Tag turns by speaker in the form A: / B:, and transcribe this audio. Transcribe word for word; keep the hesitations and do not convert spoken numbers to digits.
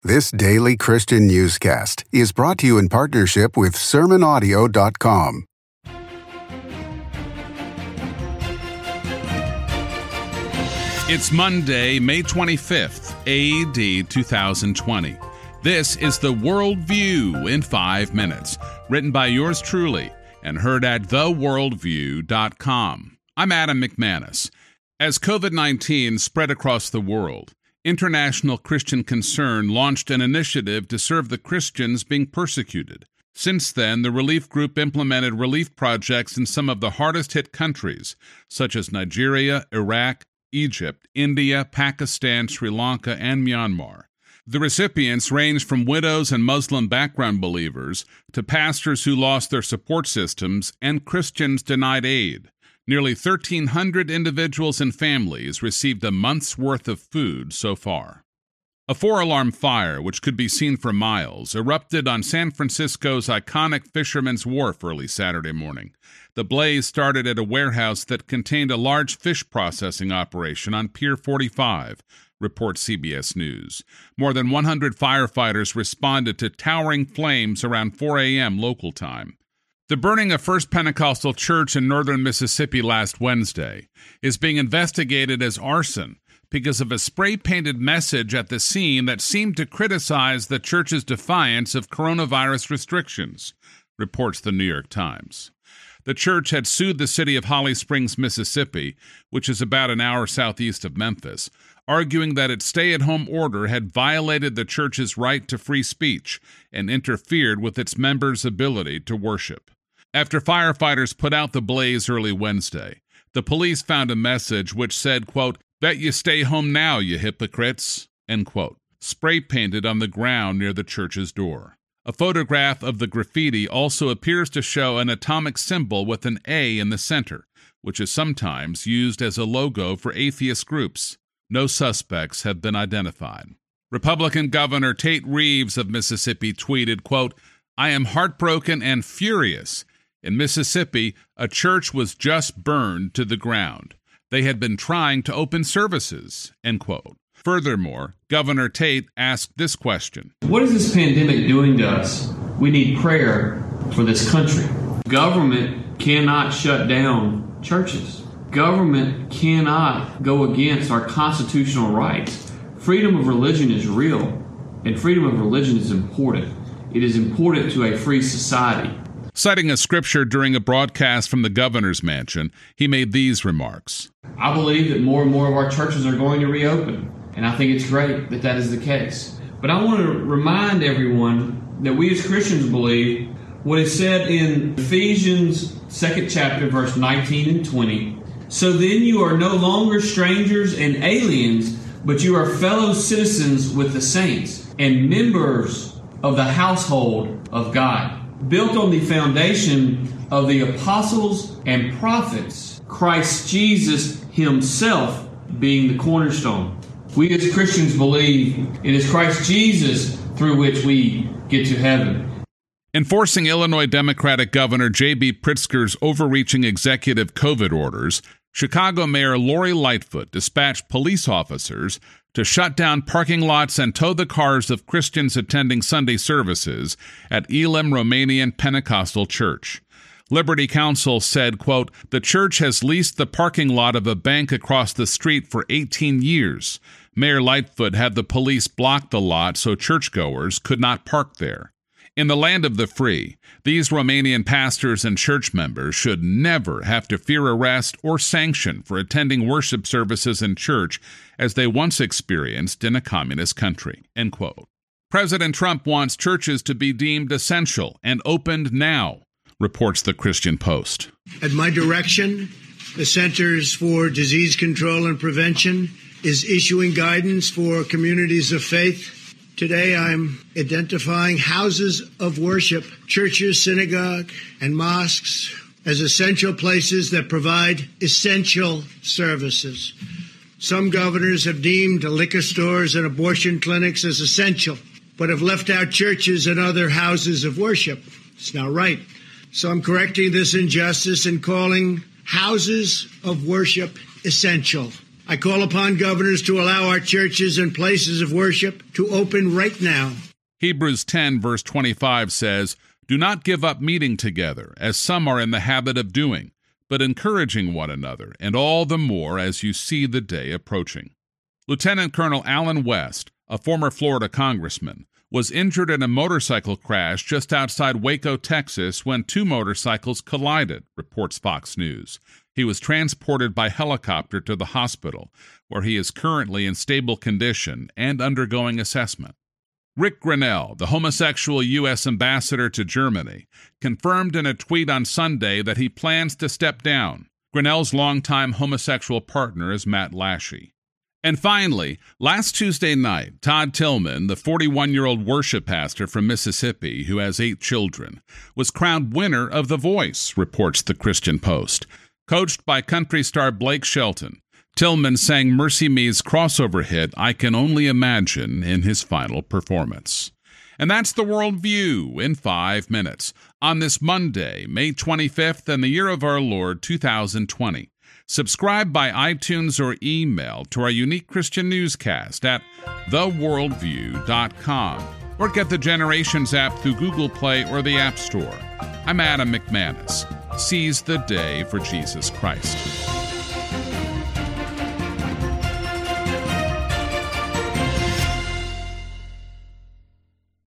A: This daily Christian newscast is brought to you in partnership with sermon audio dot com.
B: It's Monday, May twenty-fifth, A D two thousand twenty. This is the Worldview in five minutes, written by yours truly and heard at the worldview dot com. I'm Adam McManus. As covid nineteen spread across the world, International Christian Concern launched an initiative to serve the Christians being persecuted. Since then, the relief group implemented relief projects in some of the hardest-hit countries, such as Nigeria, Iraq, Egypt, India, Pakistan, Sri Lanka, and Myanmar. The recipients range from widows and Muslim background believers to pastors who lost their support systems and Christians denied aid. Nearly thirteen hundred individuals and families received a month's worth of food so far. A four-alarm fire, which could be seen for miles, erupted on San Francisco's iconic Fisherman's Wharf early Saturday morning. The blaze started at a warehouse that contained a large fish processing operation on Pier forty-five, reports C B S News. More than one hundred firefighters responded to towering flames around four a.m. local time. The burning of First Pentecostal Church in northern Mississippi last Wednesday is being investigated as arson because of a spray-painted message at the scene that seemed to criticize the church's defiance of coronavirus restrictions, reports the New York Times. The church had sued the city of Holly Springs, Mississippi, which is about an hour southeast of Memphis, arguing that its stay-at-home order had violated the church's right to free speech and interfered with its members' ability to worship. After firefighters put out the blaze early Wednesday, the police found a message which said, quote, "Bet you stay home now, you hypocrites," end quote, spray-painted on the ground near the church's door. A photograph of the graffiti also appears to show an atomic symbol with an A in the center, which is sometimes used as a logo for atheist groups. No suspects have been identified. Republican Governor Tate Reeves of Mississippi tweeted, quote, "I am heartbroken and furious. In Mississippi, a church was just burned to the ground. They had been trying to open services," end quote. Furthermore, Governor Tate asked this question.
C: What is this pandemic doing to us? We need prayer for this country. Government cannot shut down churches. Government cannot go against our constitutional rights. Freedom of religion is real, and freedom of religion is important. It is important to a free society.
B: Citing a scripture during a broadcast from the governor's mansion, he made these remarks.
C: I believe that more and more of our churches are going to reopen, and I think it's great that that is the case. But I want to remind everyone that we as Christians believe what is said in Ephesians second chapter, verse nineteen and twenty. So then you are no longer strangers and aliens, but you are fellow citizens with the saints and members of the household of God, built on the foundation of the apostles and prophets, Christ Jesus himself being the cornerstone. We as Christians believe it is Christ Jesus through which we get to heaven.
B: Enforcing Illinois Democratic Governor J B Pritzker's overreaching executive COVID orders, Chicago Mayor Lori Lightfoot dispatched police officers to shut down parking lots and tow the cars of Christians attending Sunday services at Elim Romanian Pentecostal Church. Liberty Counsel said, quote, "The church has leased the parking lot of a bank across the street for eighteen years. Mayor Lightfoot had the police block the lot so churchgoers could not park there. In the land of the free, these Romanian pastors and church members should never have to fear arrest or sanction for attending worship services in church as they once experienced in a communist country," end quote. President Trump wants churches to be deemed essential and opened now, reports the Christian Post.
D: At my direction, the Centers for Disease Control and Prevention is issuing guidance for communities of faith. Today, I'm identifying houses of worship, churches, synagogue, and mosques as essential places that provide essential services. Some governors have deemed liquor stores and abortion clinics as essential, but have left out churches and other houses of worship. It's not right. So I'm correcting this injustice and calling houses of worship essential. I call upon governors to allow our churches and places of worship to open right now.
B: Hebrews ten, verse twenty-five says, "Do not give up meeting together, as some are in the habit of doing, but encouraging one another, and all the more as you see the day approaching." Lieutenant Colonel Allen West, a former Florida congressman, was injured in a motorcycle crash just outside Waco, Texas, when two motorcycles collided, reports Fox News. He was transported by helicopter to the hospital, where he is currently in stable condition and undergoing assessment. Rick Grinnell, the homosexual U S ambassador to Germany, confirmed in a tweet on Sunday that he plans to step down. Grinnell's longtime homosexual partner is Matt Lashley. And finally, last Tuesday night, Todd Tillman, the forty-one-year-old worship pastor from Mississippi who has eight children, was crowned winner of The Voice, reports the Christian Post. Coached by country star Blake Shelton, Tillman sang Mercy Me's crossover hit, "I Can Only Imagine," in his final performance. And that's the World View in five minutes on this Monday, May twenty-fifth, in the year of our Lord, two thousand twenty. Subscribe by iTunes or email to our unique Christian newscast at the worldview dot com or get the Generations app through Google Play or the App Store. I'm Adam McManus. Seize the day for Jesus Christ.